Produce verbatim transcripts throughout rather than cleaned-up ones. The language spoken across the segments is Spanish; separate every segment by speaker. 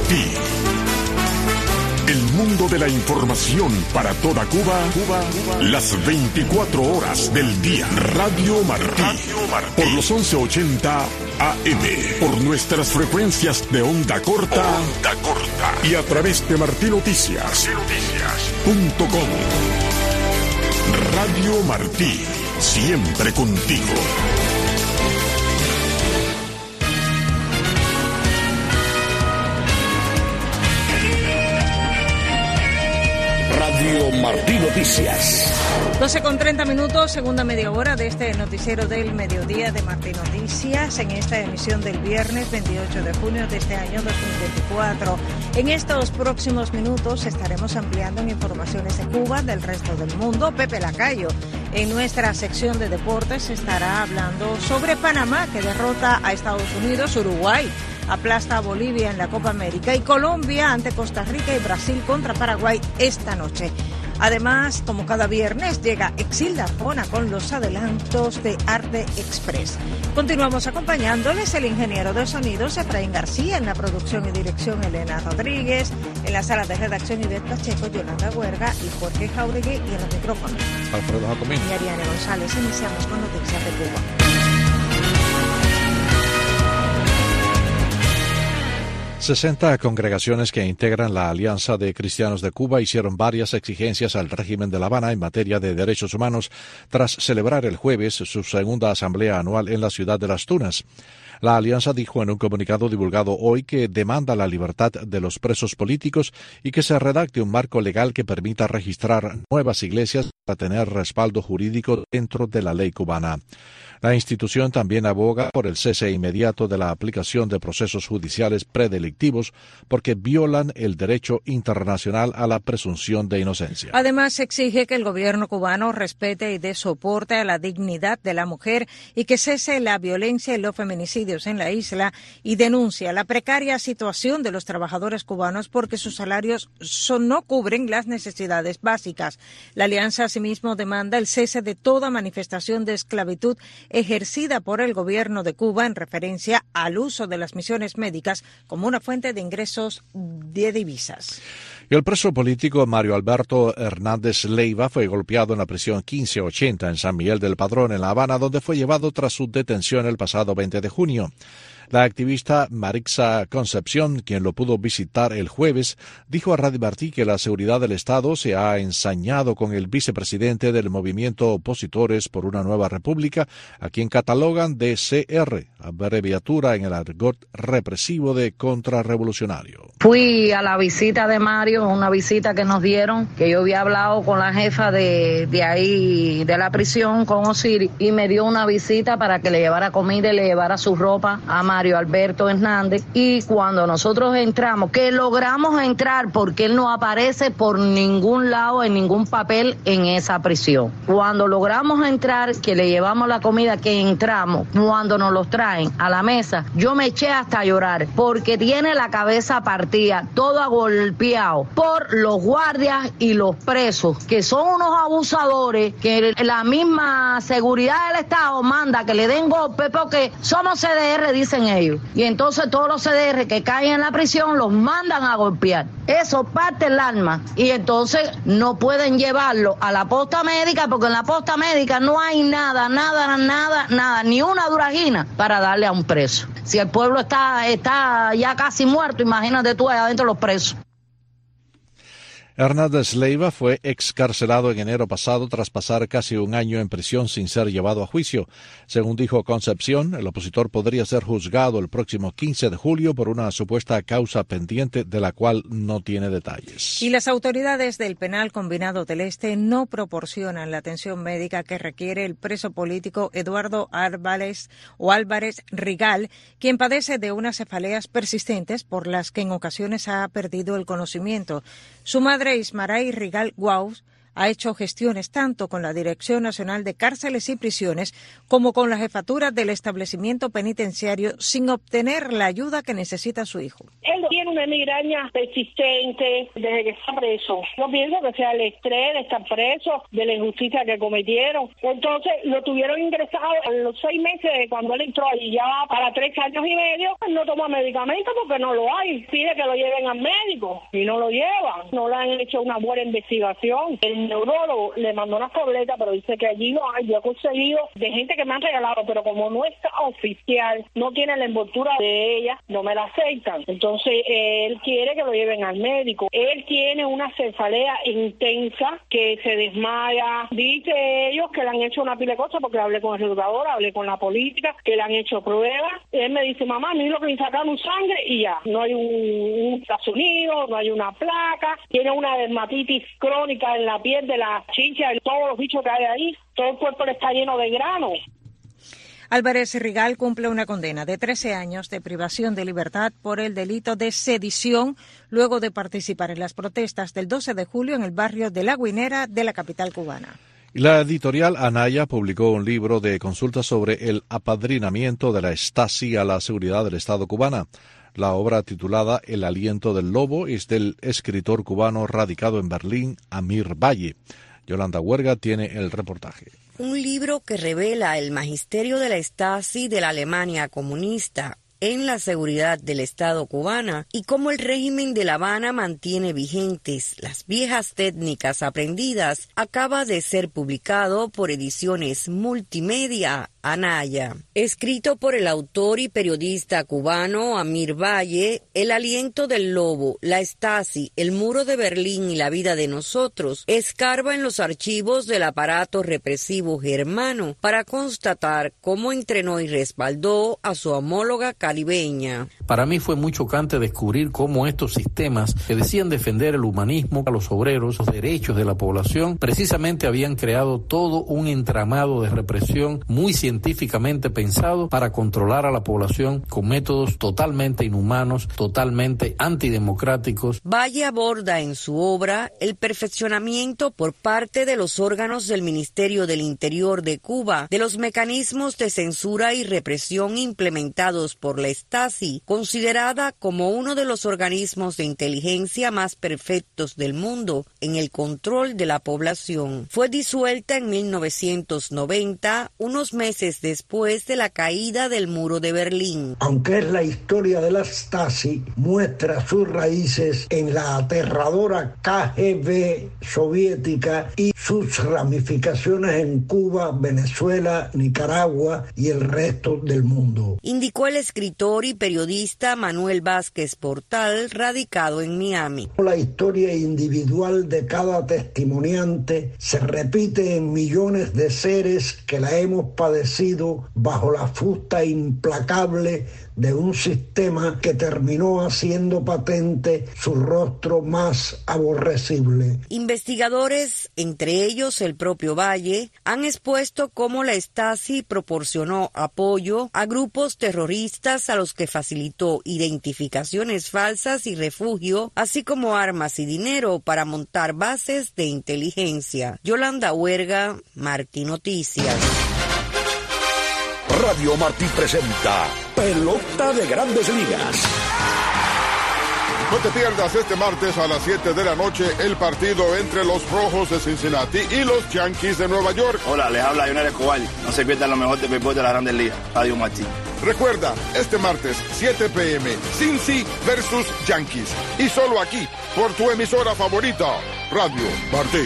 Speaker 1: Martí. El mundo de la información para toda Cuba, Cuba, Cuba, las veinticuatro horas del día. Radio Martí. Radio Martí. Por los once ochenta A M. Por nuestras frecuencias de onda corta. Onda corta. Y a través de martinoticias punto com. Radio Martí. Siempre contigo. Radio Martí Noticias.
Speaker 2: doce con treinta minutos, segunda media hora de este noticiero del mediodía de Martí Noticias, en esta emisión del viernes veintiocho de junio de este año dos mil veinticuatro. En estos próximos minutos estaremos ampliando en informaciones de Cuba, del resto del mundo. Pepe Lacayo, en nuestra sección de deportes, estará hablando sobre Panamá, que derrota a Estados Unidos, Uruguay aplasta a Bolivia en la Copa América y Colombia ante Costa Rica y Brasil contra Paraguay esta noche. Además, como cada viernes, llega Exilda Arjona con los adelantos de Arte Express. Continuamos acompañándoles el ingeniero de sonidos Efraín García, en la producción y dirección Elena Rodríguez, en la sala de redacción Ivette Pacheco, Yolanda Huerga y Jorge Jauregui, y en los micrófonos
Speaker 3: Alfredo Jacomín
Speaker 2: y Ariane González. Iniciamos con noticias de Cuba.
Speaker 3: sesenta congregaciones que integran la Alianza de Cristianos de Cuba hicieron varias exigencias al régimen de La Habana en materia de derechos humanos tras celebrar el jueves su segunda asamblea anual en la ciudad de Las Tunas. La alianza dijo en un comunicado divulgado hoy que demanda la libertad de los presos políticos y que se redacte un marco legal que permita registrar nuevas iglesias para tener respaldo jurídico dentro de la ley cubana. La institución también aboga por el cese inmediato de la aplicación de procesos judiciales predelictivos porque violan el derecho internacional a la presunción de inocencia.
Speaker 2: Además, exige que el gobierno cubano respete y dé soporte a la dignidad de la mujer y que cese la violencia y los feminicidios en la isla, y denuncia la precaria situación de los trabajadores cubanos porque sus salarios son, no cubren las necesidades básicas. La alianza asimismo demanda el cese de toda manifestación de esclavitud ejercida por el gobierno de Cuba en referencia al uso de las misiones médicas como una fuente de ingresos de divisas.
Speaker 3: Y el preso político Mario Alberto Hernández Leiva fue golpeado en la prisión quince ochenta en San Miguel del Padrón, en La Habana, donde fue llevado tras su detención el pasado veinte de junio. La activista Marixa Concepción, quien lo pudo visitar el jueves, dijo a Radio Martí que la seguridad del Estado se ha ensañado con el vicepresidente del movimiento Opositores por una Nueva República, a quien catalogan de C R, abreviatura en el argot represivo de contrarrevolucionario.
Speaker 4: Fui a la visita de Mario, una visita que nos dieron, que yo había hablado con la jefa de, de ahí, de la prisión, con Osiris, y me dio una visita para que le llevara comida y le llevara su ropa a Mario. Mario Alberto Hernández, y cuando nosotros entramos, que logramos entrar porque él no aparece por ningún lado en ningún papel en esa prisión. Cuando logramos entrar, que le llevamos la comida, que entramos, cuando nos los traen a la mesa, yo me eché hasta llorar porque tiene la cabeza partida, todo agolpeado por los guardias y los presos, que son unos abusadores, que la misma seguridad del Estado manda que le den golpe porque somos C D R, dicen ellos, y entonces todos los C D R que caen en la prisión los mandan a golpear. Eso parte el alma, y entonces no pueden llevarlo a la posta médica porque en la posta médica no hay nada, nada, nada, nada, ni una duragina para darle a un preso. Si el pueblo está, está ya casi muerto, imagínate tú allá adentro los presos.
Speaker 3: Hernández Leiva fue excarcelado en enero pasado tras pasar casi un año en prisión sin ser llevado a juicio. Según dijo Concepción, el opositor podría ser juzgado el próximo quince de julio por una supuesta causa pendiente de la cual no tiene detalles.
Speaker 2: Y las autoridades del Penal Combinado del Este no proporcionan la atención médica que requiere el preso político Eduardo Álvarez o Álvarez Rigal, quien padece de unas cefaleas persistentes por las que en ocasiones ha perdido el conocimiento. Su madre, Ismaray Rigal Guaus, ha hecho gestiones tanto con la Dirección Nacional de Cárceles y Prisiones como con la jefatura del establecimiento penitenciario sin obtener la ayuda que necesita su hijo.
Speaker 5: Él tiene una migraña persistente desde que está preso. Yo pienso que sea el estrés de estar preso, de la injusticia que cometieron. Entonces lo tuvieron ingresado a los seis meses de cuando él entró allí, ya va para tres años y medio. Él no toma medicamentos porque no lo hay. Pide que lo lleven al médico y no lo llevan. No le han hecho una buena investigación. El neurólogo le mandó una tableta, pero dice que allí no hay. Yo he conseguido de gente que me han regalado, pero como no está oficial, no tiene la envoltura de ella, no me la aceptan. Entonces él quiere que lo lleven al médico. Él tiene una cefalea intensa que se desmaya. Dice ellos que le han hecho una pila de cosas, porque hablé con el regulador, hablé con la política, que le han hecho pruebas. Él me dice, mamá, a mí lo que me sacaron sangre y ya. No hay un, un ultrasonido, no hay una placa. Tiene una dermatitis crónica en la piel de la chincha, de todos los bichos que hay ahí. Todo el cuerpo le está lleno de grano.
Speaker 2: Álvarez Rigal cumple una condena de trece años de privación de libertad por el delito de sedición luego de participar en las protestas del doce de julio en el barrio de La Guinera de la capital cubana.
Speaker 3: La editorial Anaya publicó un libro de consulta sobre el apadrinamiento de la Stasi a la seguridad del Estado cubana. La obra, titulada El aliento del lobo, es del escritor cubano radicado en Berlín, Amir Valle. Yolanda Huerga tiene el reportaje.
Speaker 6: Un libro que revela el magisterio de la Stasi de la Alemania comunista en la seguridad del Estado cubana y cómo el régimen de La Habana mantiene vigentes las viejas técnicas aprendidas, acaba de ser publicado por Ediciones Multimedia Anaya. Escrito por el autor y periodista cubano Amir Valle, El aliento del lobo, la Stasi, el muro de Berlín y la vida de nosotros, escarba en los archivos del aparato represivo germano para constatar cómo entrenó y respaldó a su homóloga caribeña.
Speaker 7: Para mí fue muy chocante descubrir cómo estos sistemas que decían defender el humanismo, a los obreros, los derechos de la población, precisamente habían creado todo un entramado de represión muy científicamente pensado para controlar a la población con métodos totalmente inhumanos, totalmente antidemocráticos.
Speaker 6: Valle aborda en su obra el perfeccionamiento por parte de los órganos del Ministerio del Interior de Cuba de los mecanismos de censura y represión implementados por la Stasi, considerada como uno de los organismos de inteligencia más perfectos del mundo en el control de la población. Fue disuelta en mil novecientos noventa, unos meses después de la caída del muro de Berlín.
Speaker 8: Aunque es la historia de la Stasi, muestra sus raíces en la aterradora K G B soviética y sus ramificaciones en Cuba, Venezuela, Nicaragua y el resto del mundo.
Speaker 6: Indicó el escritor y periodista Manuel Vázquez Portal, radicado en Miami.
Speaker 8: La historia individual de cada testimoniante se repite en millones de seres que la hemos padecido bajo la fusta implacable de un sistema que terminó haciendo patente su rostro más aborrecible.
Speaker 6: Investigadores, entre ellos el propio Valle, han expuesto cómo la Stasi proporcionó apoyo a grupos terroristas a los que facilitó identificaciones falsas y refugio, así como armas y dinero para montar bases de inteligencia. Yolanda Huerga, Martí Noticias.
Speaker 1: Radio Martí presenta Pelota de Grandes Ligas.
Speaker 9: No te pierdas este martes a las siete de la noche el partido entre los Rojos de Cincinnati y los Yankees de Nueva York.
Speaker 10: Hola, les habla Lionel Escobar. No se pierdan lo mejor de béisbol de la Grandes Ligas. Radio Martí.
Speaker 9: Recuerda, este martes, siete p m, Cincy versus Yankees. Y solo aquí, por tu emisora favorita, Radio Martí.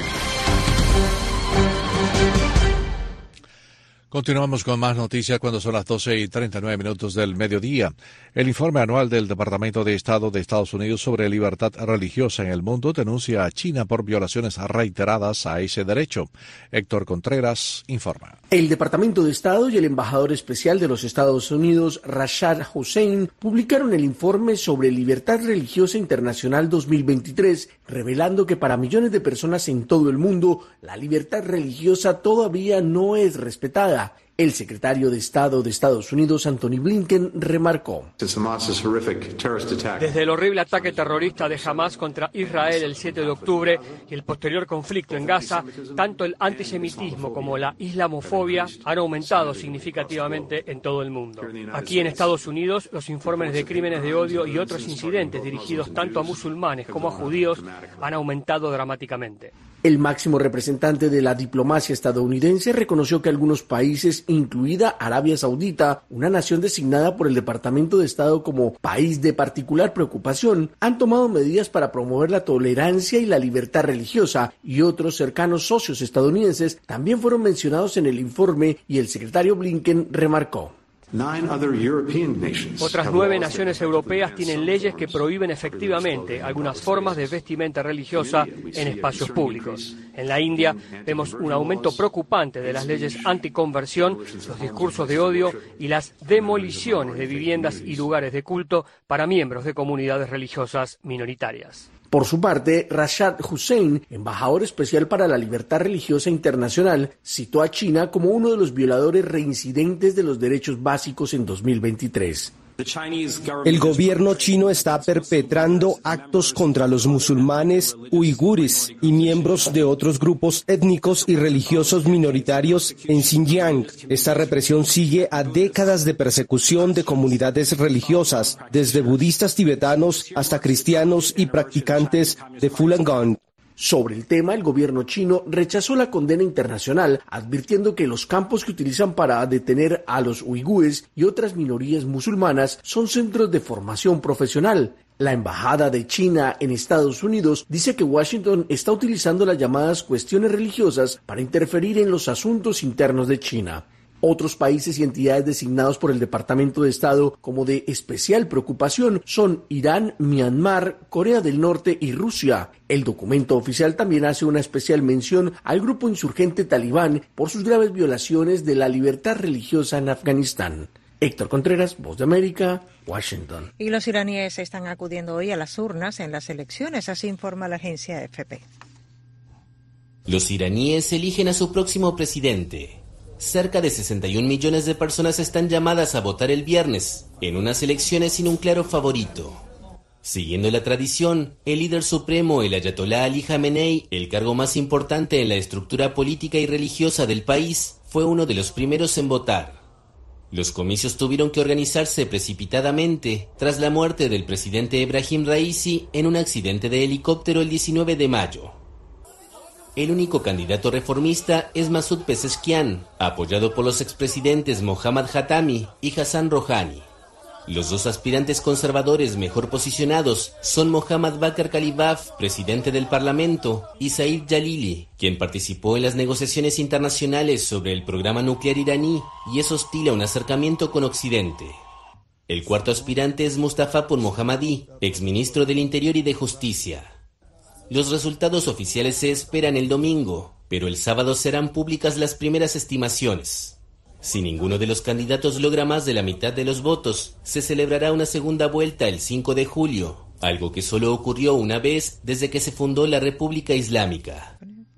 Speaker 3: Continuamos con más noticias cuando son las doce y treinta y nueve minutos del mediodía. El informe anual del Departamento de Estado de Estados Unidos sobre libertad religiosa en el mundo denuncia a China por violaciones reiteradas a ese derecho. Héctor Contreras informa.
Speaker 11: El Departamento de Estado y el embajador especial de los Estados Unidos, Rashad Hussain, publicaron el informe sobre Libertad Religiosa Internacional dos mil veintitrés, revelando que para millones de personas en todo el mundo, la libertad religiosa todavía no es respetada. El secretario de Estado de Estados Unidos, Anthony Blinken, remarcó:
Speaker 12: Desde el horrible ataque terrorista de Hamás contra Israel el siete de octubre y el posterior conflicto en Gaza, tanto el antisemitismo como la islamofobia han aumentado significativamente en todo el mundo. Aquí en Estados Unidos, los informes de crímenes de odio y otros incidentes dirigidos tanto a musulmanes como a judíos han aumentado dramáticamente.
Speaker 11: El máximo representante de la diplomacia estadounidense reconoció que algunos países, incluida Arabia Saudita, una nación designada por el Departamento de Estado como país de particular preocupación, han tomado medidas para promover la tolerancia y la libertad religiosa, y otros cercanos socios estadounidenses también fueron mencionados en el informe, y el secretario Blinken remarcó:
Speaker 12: Otras nueve naciones europeas tienen leyes que prohíben efectivamente algunas formas de vestimenta religiosa en espacios públicos. En la India vemos un aumento preocupante de las leyes anticonversión, los discursos de odio y las demoliciones de viviendas y lugares de culto para miembros de comunidades religiosas minoritarias.
Speaker 11: Por su parte, Rashad Hussain, embajador especial para la libertad religiosa internacional, citó a China como uno de los violadores reincidentes de los derechos básicos en dos mil veintitrés.
Speaker 13: El gobierno chino está perpetrando actos contra los musulmanes, uigures y miembros de otros grupos étnicos y religiosos minoritarios en Xinjiang. Esta represión sigue a décadas de persecución de comunidades religiosas, desde budistas tibetanos hasta cristianos y practicantes de Falun Gong.
Speaker 11: Sobre el tema, el gobierno chino rechazó la condena internacional, advirtiendo que los campos que utilizan para detener a los uigures y otras minorías musulmanas son centros de formación profesional. La Embajada de China en Estados Unidos dice que Washington está utilizando las llamadas cuestiones religiosas para interferir en los asuntos internos de China. Otros países y entidades designados por el Departamento de Estado como de especial preocupación son Irán, Myanmar, Corea del Norte y Rusia. El documento oficial también hace una especial mención al grupo insurgente talibán por sus graves violaciones de la libertad religiosa en Afganistán. Héctor Contreras, Voz de América, Washington.
Speaker 2: Y los iraníes están acudiendo hoy a las urnas en las elecciones, así informa la agencia A F P.
Speaker 14: Los iraníes eligen a su próximo presidente. Cerca de sesenta y un millones de personas están llamadas a votar el viernes, en unas elecciones sin un claro favorito. Siguiendo la tradición, el líder supremo, el Ayatolá Ali Jamenei, el cargo más importante en la estructura política y religiosa del país, fue uno de los primeros en votar. Los comicios tuvieron que organizarse precipitadamente tras la muerte del presidente Ebrahim Raisi en un accidente de helicóptero el diecinueve de mayo. El único candidato reformista es Masoud Pezeshkian, apoyado por los expresidentes Mohammad Khatami y Hassan Rouhani. Los dos aspirantes conservadores mejor posicionados son Mohammad Bakr Kalibaf, presidente del Parlamento, y Said Jalili, quien participó en las negociaciones internacionales sobre el programa nuclear iraní y es hostil a un acercamiento con Occidente. El cuarto aspirante es Mustafa Pur-Mohammadi, exministro del Interior y de Justicia. Los resultados oficiales se esperan el domingo, pero el sábado serán públicas las primeras estimaciones. Si ninguno de los candidatos logra más de la mitad de los votos, se celebrará una segunda vuelta el cinco de julio, algo que solo ocurrió una vez desde que se fundó la República Islámica.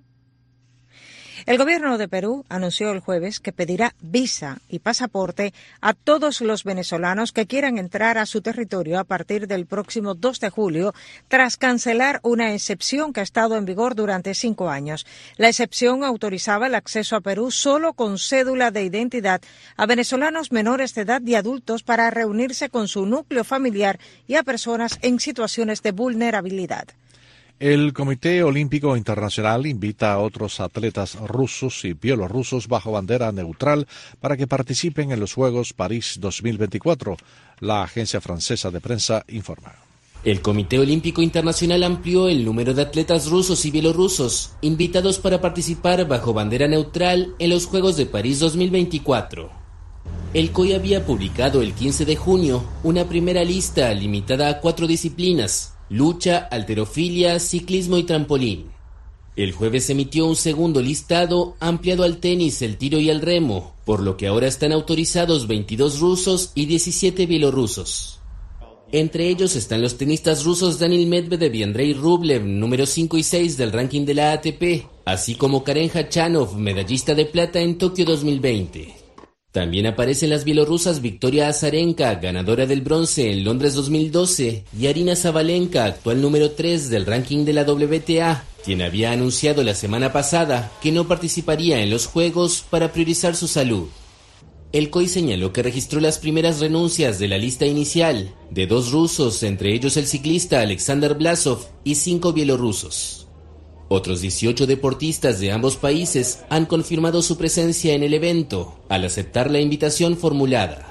Speaker 2: El gobierno de Perú anunció el jueves que pedirá visa y pasaporte a todos los venezolanos que quieran entrar a su territorio a partir del próximo dos de julio, tras cancelar una excepción que ha estado en vigor durante cinco años. La excepción autorizaba el acceso a Perú solo con cédula de identidad a venezolanos menores de edad y adultos para reunirse con su núcleo familiar y a personas en situaciones de vulnerabilidad.
Speaker 3: El Comité Olímpico Internacional invita a otros atletas rusos y bielorrusos bajo bandera neutral para que participen en los Juegos París dos mil veinticuatro. La agencia francesa de prensa informa.
Speaker 14: El Comité Olímpico Internacional amplió el número de atletas rusos y bielorrusos invitados para participar bajo bandera neutral en los Juegos de París dos mil veinticuatro. El C O I había publicado el quince de junio una primera lista limitada a cuatro disciplinas: lucha, halterofilia, ciclismo y trampolín. El jueves emitió un segundo listado ampliado al tenis, el tiro y el remo, por lo que ahora están autorizados veintidós rusos y diecisiete bielorrusos. Entre ellos están los tenistas rusos Daniil Medvedev y Andrei Rublev, número cinco y seis del ranking de la A T P, así como Karen Khachanov, medallista de plata en Tokio dos mil veinte. También aparecen las bielorrusas Victoria Azarenka, ganadora del bronce en Londres dos mil doce, y Arina Sabalenka, actual número tres del ranking de la W T A, quien había anunciado la semana pasada que no participaría en los Juegos para priorizar su salud. El C O I señaló que registró las primeras renuncias de la lista inicial, de dos rusos, entre ellos el ciclista Alexander Blasov, y cinco bielorrusos. Otros dieciocho deportistas de ambos países han confirmado su presencia en el evento al aceptar la invitación formulada.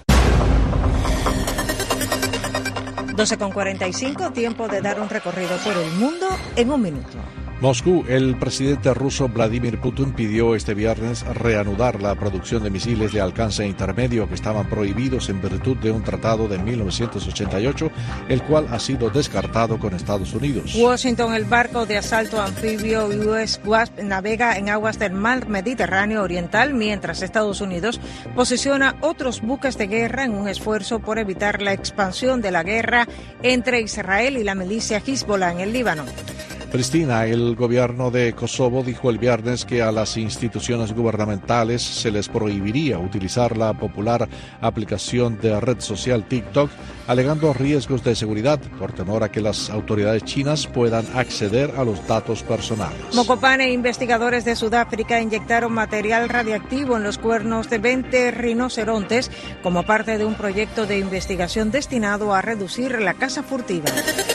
Speaker 2: doce con cuarenta y cinco, tiempo de dar un recorrido por el mundo en un minuto.
Speaker 3: Moscú, el presidente ruso Vladimir Putin pidió este viernes reanudar la producción de misiles de alcance intermedio que estaban prohibidos en virtud de un tratado de mil novecientos ochenta y ocho, el cual ha sido descartado con Estados Unidos.
Speaker 2: Washington, el barco de asalto anfibio U S Wasp navega en aguas del mar Mediterráneo Oriental, mientras Estados Unidos posiciona otros buques de guerra en un esfuerzo por evitar la expansión de la guerra entre Israel y la milicia Hezbollah en el Líbano.
Speaker 3: Pristina, el gobierno de Kosovo dijo el viernes que a las instituciones gubernamentales se les prohibiría utilizar la popular aplicación de red social TikTok, alegando riesgos de seguridad por temor a que las autoridades chinas puedan acceder a los datos personales.
Speaker 2: Mokopane e investigadores de Sudáfrica inyectaron material radiactivo en los cuernos de veinte rinocerontes como parte de un proyecto de investigación destinado a reducir la caza furtiva.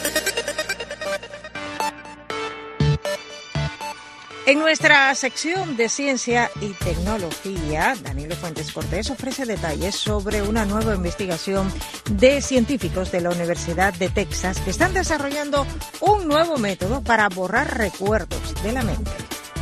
Speaker 2: En nuestra sección de Ciencia y Tecnología, Danilo Fuentes Cortés ofrece detalles sobre una nueva investigación de científicos de la Universidad de Texas que están desarrollando un nuevo método para borrar recuerdos de la mente.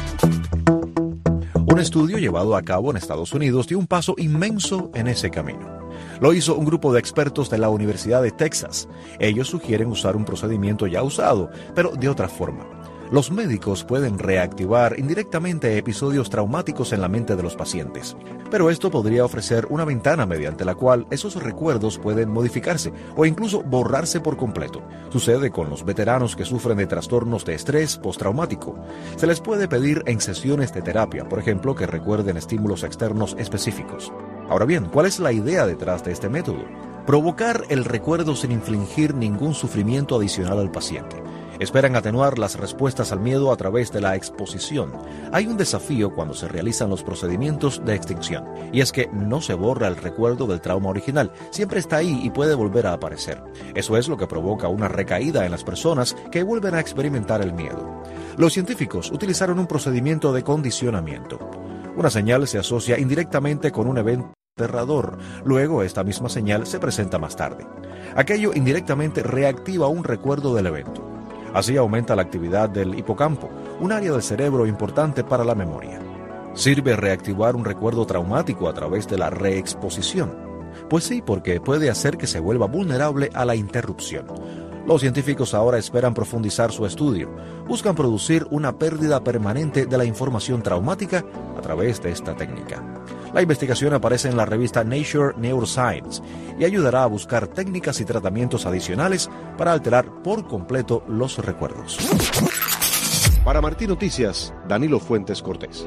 Speaker 15: Un estudio llevado a cabo en Estados Unidos dio un paso inmenso en ese camino. Lo hizo un grupo de expertos de la Universidad de Texas. Ellos sugieren usar un procedimiento ya usado, pero de otra forma. Los médicos pueden reactivar indirectamente episodios traumáticos en la mente de los pacientes, pero esto podría ofrecer una ventana mediante la cual esos recuerdos pueden modificarse o incluso borrarse por completo. Sucede con los veteranos que sufren de trastornos de estrés postraumático. Se les puede pedir en sesiones de terapia, por ejemplo, que recuerden estímulos externos específicos. Ahora bien, ¿cuál es la idea detrás de este método? Provocar el recuerdo sin infligir ningún sufrimiento adicional al paciente. Esperan atenuar las respuestas al miedo a través de la exposición. Hay un desafío cuando se realizan los procedimientos de extinción, y es que no se borra el recuerdo del trauma original, siempre está ahí y puede volver a aparecer. Eso es lo que provoca una recaída en las personas que vuelven a experimentar el miedo. Los científicos utilizaron un procedimiento de condicionamiento. Una señal se asocia indirectamente con un evento aterrador. Luego, esta misma señal se presenta más tarde. Aquello indirectamente reactiva un recuerdo del evento. Así aumenta la actividad del hipocampo, un área del cerebro importante para la memoria. ¿Sirve reactivar un recuerdo traumático a través de la reexposición? Pues sí, porque puede hacer que se vuelva vulnerable a la interrupción. Los científicos ahora esperan profundizar su estudio. Buscan producir una pérdida permanente de la información traumática a través de esta técnica. La investigación aparece en la revista Nature Neuroscience y ayudará a buscar técnicas y tratamientos adicionales para alterar por completo los recuerdos.
Speaker 16: Para Martín Noticias, Danilo Fuentes Cortés.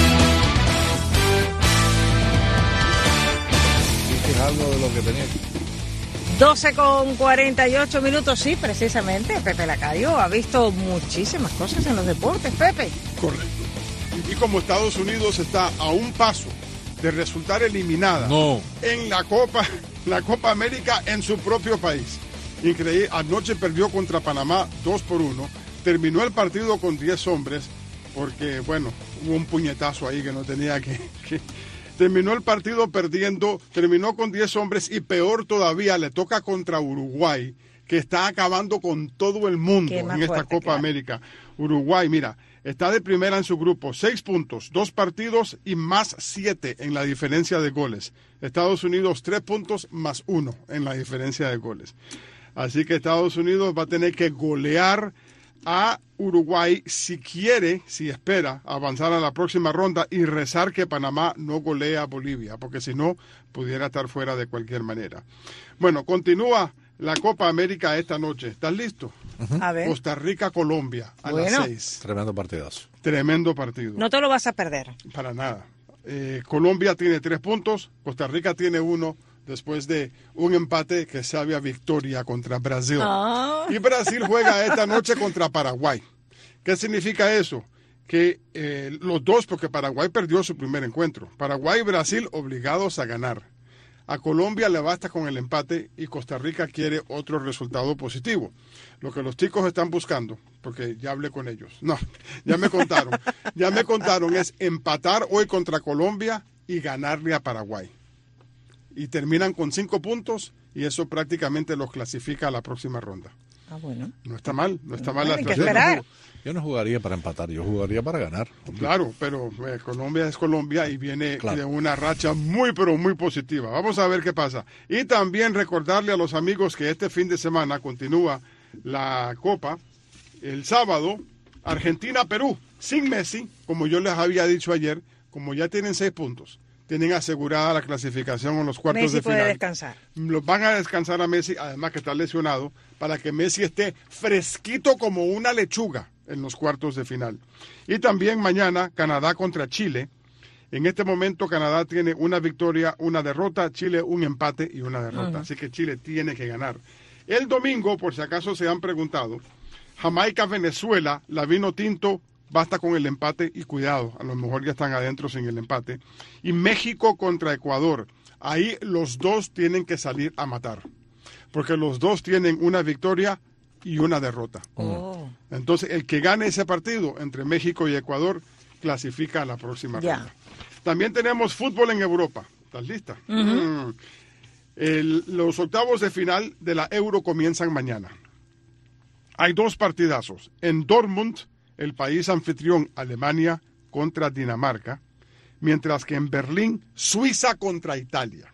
Speaker 3: ¿Viste algo de lo que tenía?
Speaker 2: doce con cuarenta y ocho minutos, sí, precisamente. Pepe Lacayo ha visto muchísimas cosas en los deportes, Pepe.
Speaker 17: Correcto. Y como Estados Unidos está a un paso de resultar eliminada
Speaker 3: no.
Speaker 17: en la Copa, la Copa América en su propio país. Increíble, anoche perdió contra Panamá dos por uno, terminó el partido con diez hombres, porque bueno, hubo un puñetazo ahí que no tenía que... que... Terminó el partido perdiendo, terminó con diez hombres y peor todavía, le toca contra Uruguay, que está acabando con todo el mundo en esta Copa claro. América. Uruguay, mira, está de primera en su grupo, seis puntos, dos partidos y más siete en la diferencia de goles. Estados Unidos, tres puntos más uno en la diferencia de goles. Así que Estados Unidos va a tener que golear a Uruguay si quiere, si espera avanzar a la próxima ronda y rezar que Panamá no golee a Bolivia, porque si no, pudiera estar fuera de cualquier manera. Bueno, continúa la Copa América esta noche. ¿Estás listo?
Speaker 2: Uh-huh. A ver.
Speaker 17: Costa Rica, Colombia, a bueno. las seis.
Speaker 3: Tremendo partidazo.
Speaker 17: Tremendo partido.
Speaker 2: No te lo vas a perder.
Speaker 17: Para nada. Eh, Colombia tiene tres puntos, Costa Rica tiene uno, después de un empate que sabía victoria contra Brasil. Oh. Y Brasil juega esta noche contra Paraguay. ¿Qué significa eso? Que eh, los dos, porque Paraguay perdió su primer encuentro. Paraguay y Brasil obligados a ganar. A Colombia le basta con el empate y Costa Rica quiere otro resultado positivo. Lo que los chicos están buscando, porque ya hablé con ellos. No, ya me contaron. Ya me contaron, es empatar hoy contra Colombia y ganarle a Paraguay. Y terminan con cinco puntos y eso prácticamente los clasifica a la próxima ronda.
Speaker 2: Ah, bueno.
Speaker 17: No está mal, no está mal
Speaker 2: la
Speaker 17: estrategia.
Speaker 3: Yo no jugaría para empatar, yo jugaría para ganar.
Speaker 17: Claro, pero eh, Colombia es Colombia y viene
Speaker 3: claro.
Speaker 17: de una racha muy, pero muy positiva. Vamos a ver qué pasa. Y también recordarle a los amigos que este fin de semana continúa la Copa. El sábado, Argentina-Perú, sin Messi, como yo les había dicho ayer, como ya tienen seis puntos. Tienen asegurada la clasificación en los cuartos
Speaker 2: Messi
Speaker 17: de final.
Speaker 2: puede descansar.
Speaker 17: Los van a descansar a Messi, además que está lesionado, para que Messi esté fresquito como una lechuga en los cuartos de final. Y también mañana, Canadá contra Chile. En este momento, Canadá tiene una victoria, una derrota, Chile un empate y una derrota. Uh-huh. Así que Chile tiene que ganar. El domingo, por si acaso se han preguntado, Jamaica-Venezuela, la vino tinto, basta con el empate y cuidado, a lo mejor ya están adentro sin el empate. Y México contra Ecuador, ahí los dos tienen que salir a matar, porque los dos tienen una victoria y una derrota.
Speaker 2: Oh.
Speaker 17: Entonces, el que gane ese partido entre México y Ecuador clasifica a la próxima
Speaker 2: ya.
Speaker 17: ronda. También tenemos fútbol en Europa. ¿Estás lista?
Speaker 2: Uh-huh.
Speaker 17: Mm. El, los octavos de final de la Euro comienzan mañana. Hay dos partidazos. En Dortmund, el país anfitrión, Alemania contra Dinamarca, mientras que en Berlín, Suiza contra Italia.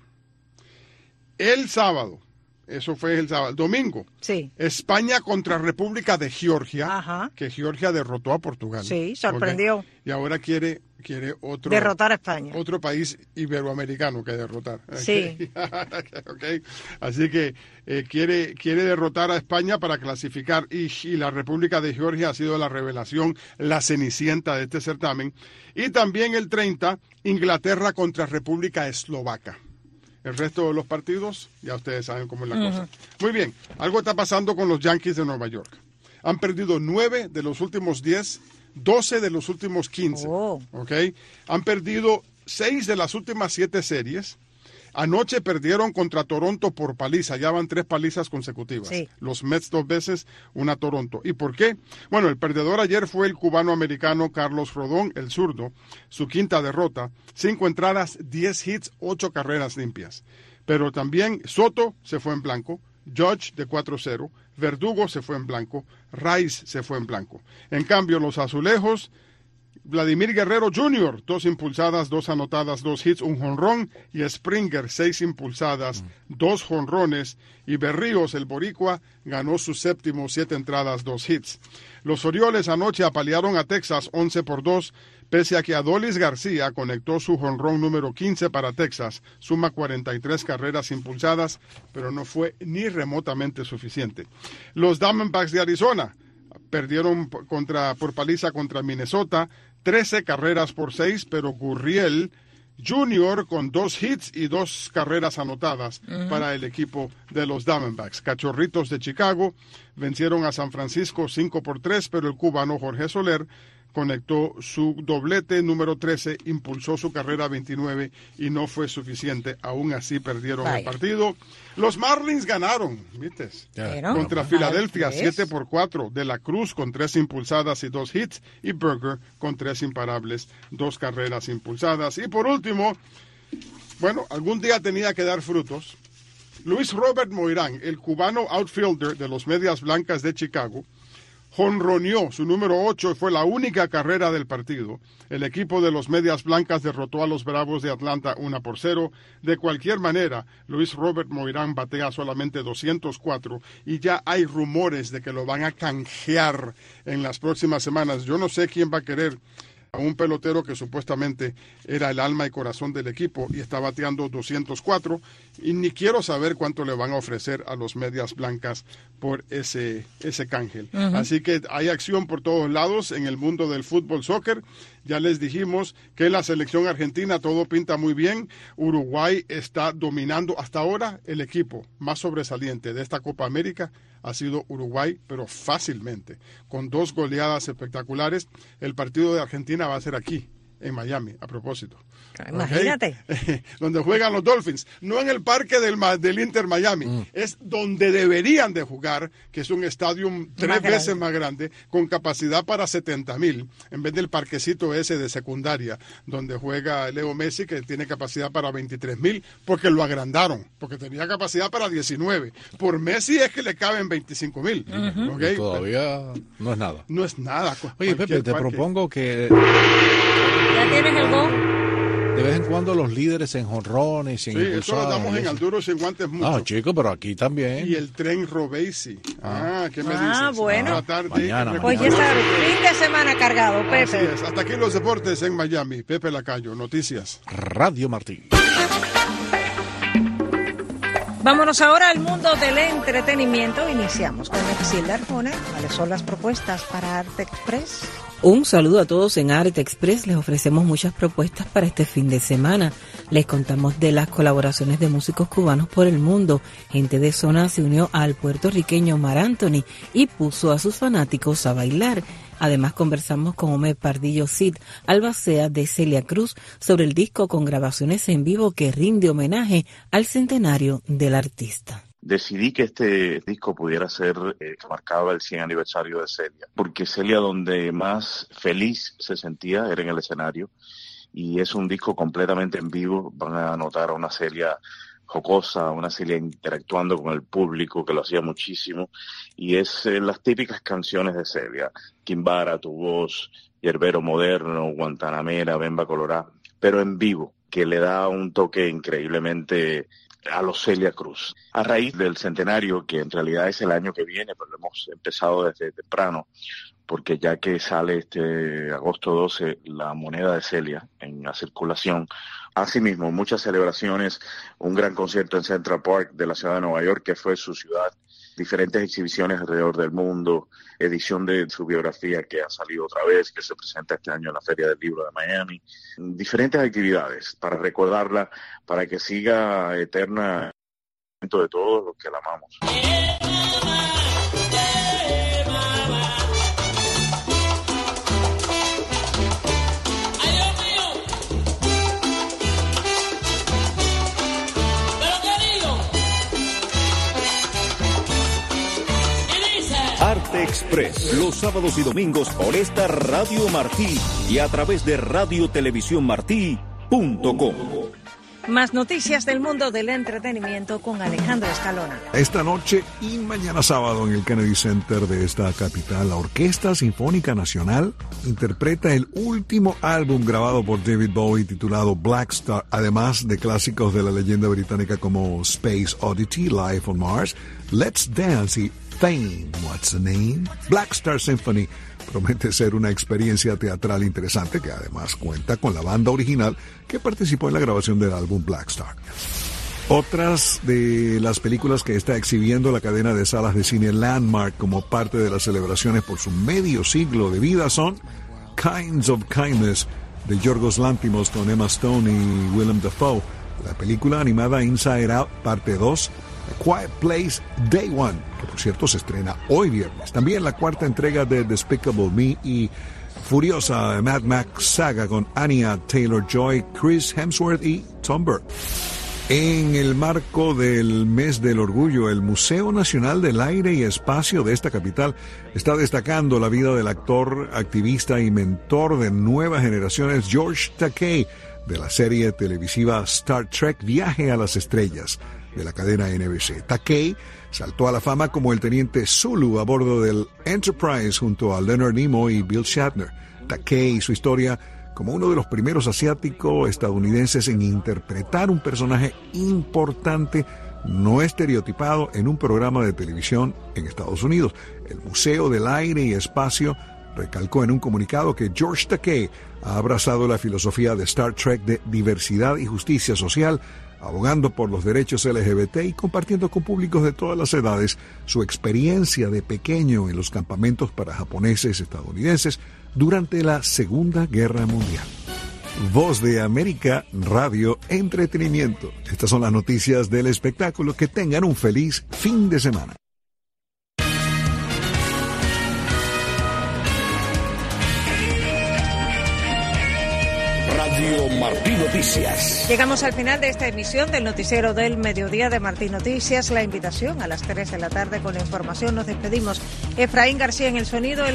Speaker 17: El sábado, eso fue el sábado, el domingo,
Speaker 2: sí.
Speaker 17: España contra República de Georgia,
Speaker 2: Ajá.
Speaker 17: que Georgia derrotó a Portugal.
Speaker 2: Sí, sorprendió.
Speaker 17: Okay. Y ahora quiere, quiere otro...
Speaker 2: derrotar a España.
Speaker 17: Otro país iberoamericano que derrotar.
Speaker 2: Sí.
Speaker 17: Okay. Así que eh, quiere, quiere derrotar a España para clasificar y, y la República de Georgia ha sido la revelación, la cenicienta de este certamen. Y también el treinta, Inglaterra contra República Eslovaca. El resto de los partidos, ya ustedes saben cómo es la uh-huh. cosa. Muy bien, algo está pasando con los Yankees de Nueva York. Han perdido nueve de los últimos diez, doce de los últimos quince.
Speaker 2: Oh.
Speaker 17: ¿Okay? Han perdido seis de las últimas siete series. Anoche perdieron contra Toronto por paliza, ya van tres palizas consecutivas.
Speaker 2: Sí.
Speaker 17: Los Mets dos veces, una Toronto. ¿Y por qué? Bueno, el perdedor ayer fue el cubano-americano Carlos Rodón, el zurdo, su quinta derrota, cinco entradas, diez hits, ocho carreras limpias. Pero también Soto se fue en blanco, Judge de cuatro cero, Verdugo se fue en blanco, Rice se fue en blanco. En cambio, los azulejos, Vladimir Guerrero junior, dos impulsadas, dos anotadas, dos hits, un jonrón, y Springer, seis impulsadas, mm. dos jonrones, y Berríos, el boricua, ganó su séptimo, siete entradas, dos hits. Los Orioles anoche apalearon a Texas once por dos, pese a que Adolis García conectó su jonrón número quince para Texas, suma cuarenta y tres carreras impulsadas, pero no fue ni remotamente suficiente. Los Diamondbacks de Arizona perdieron contra, por paliza contra Minnesota, trece carreras por seis, pero Gurriel junior con dos hits y dos carreras anotadas uh-huh. para el equipo de los Diamondbacks. Cachorritos de Chicago vencieron a San Francisco cinco por tres, pero el cubano Jorge Soler conectó su doblete número trece, impulsó su carrera veintinueve y no fue suficiente. Aún así perdieron Vaya. el partido. Los Marlins ganaron, ¿viste?
Speaker 2: Pero,
Speaker 17: contra Filadelfia, siete por cuatro. De la Cruz con tres impulsadas y dos hits. Y Berger con tres imparables, dos carreras impulsadas. Y por último, bueno, algún día tenía que dar frutos. Luis Robert Moirán, el cubano outfielder de los Medias Blancas de Chicago, jonroneó su número ocho y fue la única carrera del partido. El equipo de los Medias Blancas derrotó a los Bravos de Atlanta uno por cero. De cualquier manera, Luis Robert Moirán batea solamente doscientos cuatro y ya hay rumores de que lo van a canjear en las próximas semanas. Yo no sé quién va a querer a un pelotero que supuestamente era el alma y corazón del equipo y está bateando doscientos cuatro, y ni quiero saber cuánto le van a ofrecer a los Medias Blancas por ese, ese cángel. Uh-huh. Así que hay acción por todos lados en el mundo del fútbol soccer. Ya les dijimos que la selección argentina todo pinta muy bien. Uruguay está dominando hasta ahora. El equipo más sobresaliente de esta Copa América ha sido Uruguay, pero fácilmente, con dos goleadas espectaculares. El partido de Argentina va a ser aquí, en Miami, a propósito.
Speaker 2: Imagínate.
Speaker 17: ¿Okay? Donde juegan los Dolphins. No en el parque del, del Inter Miami. Mm. Es donde deberían de jugar, que es un estadio tres más veces grande. más grande, con capacidad para setenta mil, en vez del parquecito ese de secundaria, donde juega Leo Messi, que tiene capacidad para veintitrés mil, porque lo agrandaron, porque tenía capacidad para diecinueve. Por Messi es que le caben veinticinco mil.
Speaker 3: Uh-huh. ¿Okay? Todavía no es nada.
Speaker 17: No es nada.
Speaker 3: Oye, Pepe, te parque. propongo que...
Speaker 2: ¿Ya tienes el gol?
Speaker 3: De vez en cuando los líderes en jonrones y en
Speaker 17: sí, eso lo damos en Alduros y en Guantes mucho.
Speaker 3: Ah, chico, pero aquí también.
Speaker 17: Y el tren Robesi. Ah, ah, ¿qué me
Speaker 2: ah,
Speaker 17: dices?
Speaker 2: Ah, bueno.
Speaker 3: Mañana,
Speaker 2: pues ya está, fin de semana cargado, Pepe.
Speaker 17: Así es. Hasta aquí los deportes en Miami. Pepe Lacayo, noticias.
Speaker 3: Radio Martí.
Speaker 2: Vámonos ahora al mundo del entretenimiento. Iniciamos con Exilda Arjona. ¿Cuáles son las propuestas para Arte Express?
Speaker 18: Un saludo a todos en Arte Express. Les ofrecemos muchas propuestas para este fin de semana. Les contamos de las colaboraciones de músicos cubanos por el mundo. Gente de Zona se unió al puertorriqueño Mar Anthony y puso a sus fanáticos a bailar. Además, conversamos con Omer Pardillo Cid, albacea de Celia Cruz, sobre el disco con grabaciones en vivo que rinde homenaje al centenario del artista.
Speaker 19: Decidí que este disco pudiera ser, eh, que marcaba el cien aniversario de Celia, porque Celia donde más feliz se sentía era en el escenario, y es un disco completamente en vivo. Van a notar a una Celia jocosa, una Celia interactuando con el público, que lo hacía muchísimo, y es eh, las típicas canciones de Celia, Quimbara, Tu Voz, Yerbero Moderno, Guantanamera, Bemba Colorá, pero en vivo, que le da un toque increíblemente a los Celia Cruz. A raíz del centenario, que en realidad es el año que viene, pero lo hemos empezado desde temprano, porque ya que sale este agosto doce la moneda de Celia en la circulación. Asimismo, muchas celebraciones, un gran concierto en Central Park de la ciudad de Nueva York, que fue su ciudad, diferentes exhibiciones alrededor del mundo, edición de su biografía que ha salido otra vez, que se presenta este año en la Feria del Libro de Miami, diferentes actividades para recordarla, para que siga eterna de todos los que la amamos.
Speaker 20: Arte Express, los sábados y domingos por esta Radio Martí y a través de radio televisión martí punto com.
Speaker 2: Más noticias del mundo del entretenimiento con Alejandro Escalona.
Speaker 21: Esta noche y mañana sábado en el Kennedy Center de esta capital, la Orquesta Sinfónica Nacional interpreta el último álbum grabado por David Bowie titulado Black Star, además de clásicos de la leyenda británica como Space Oddity, Life on Mars, Let's Dance y Fame, What's the Name? Black Star Symphony promete ser una experiencia teatral interesante que además cuenta con la banda original que participó en la grabación del álbum Black Star. Otras de las películas que está exhibiendo la cadena de salas de cine Landmark como parte de las celebraciones por su medio siglo de vida son Kinds of Kindness de Yorgos Lanthimos con Emma Stone y Willem Dafoe, la película animada Inside Out parte dos, A Quiet Place Day One, que por cierto se estrena hoy viernes. También la cuarta entrega de Despicable Me y furiosa Mad Max saga con Anya Taylor-Joy, Chris Hemsworth y Tom Burke. En el marco del Mes del Orgullo, el Museo Nacional del Aire y Espacio de esta capital está destacando la vida del actor, activista y mentor de nuevas generaciones George Takei, de la serie televisiva Star Trek Viaje a las Estrellas de la cadena N B C. Takei saltó a la fama como el teniente Zulu a bordo del Enterprise junto a Leonard Nimoy y Bill Shatner. Takei y su historia como uno de los primeros asiático-estadounidenses en interpretar un personaje importante no estereotipado en un programa de televisión en Estados Unidos. El Museo del Aire y Espacio recalcó en un comunicado que George Takei ha abrazado la filosofía de Star Trek de diversidad y justicia social, abogando por los derechos L G B T y compartiendo con públicos de todas las edades su experiencia de pequeño en los campamentos para japoneses estadounidenses durante la Segunda Guerra Mundial. Voz de América, Radio, Entretenimiento. Estas son las noticias del espectáculo. Que tengan un feliz fin de semana.
Speaker 1: Radio Martí Noticias.
Speaker 2: Llegamos al final de esta emisión del noticiero del mediodía de Martí Noticias. La invitación a las tres de la tarde con la información. Nos despedimos. Efraín García en el sonido.